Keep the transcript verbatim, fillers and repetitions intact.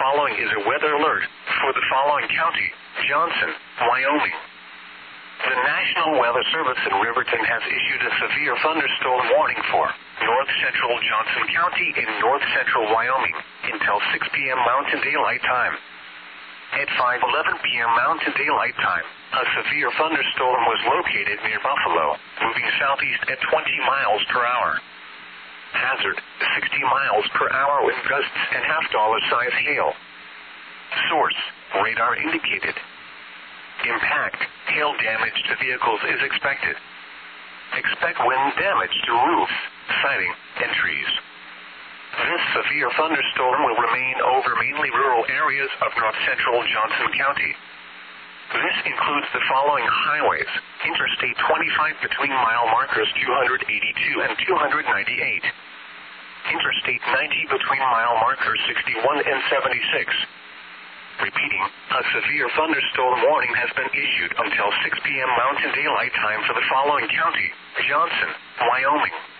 following is a weather alert for the following county: Johnson, Wyoming. The National Weather Service in Riverton has issued a severe thunderstorm warning for north central Johnson County in north central Wyoming until six p.m. Mountain Daylight Time. At five eleven p.m. Mountain Daylight Time, a severe thunderstorm was located near Buffalo, moving southeast at twenty miles per hour. Hazard, sixty miles per hour with gusts and half-dollar size hail. Source, radar indicated. Impact, hail damage to vehicles is expected. Expect wind damage to roofs, siding, and trees. This severe thunderstorm will remain over mainly rural areas of north-central Johnson County. This includes the following highways: Interstate twenty-five between mile markers two eighty-two and two ninety-eight. Interstate ninety between mile markers sixty-one and seventy-six. Repeating, a severe thunderstorm warning has been issued until six p.m. Mountain Daylight Time for the following county: Johnson, Wyoming.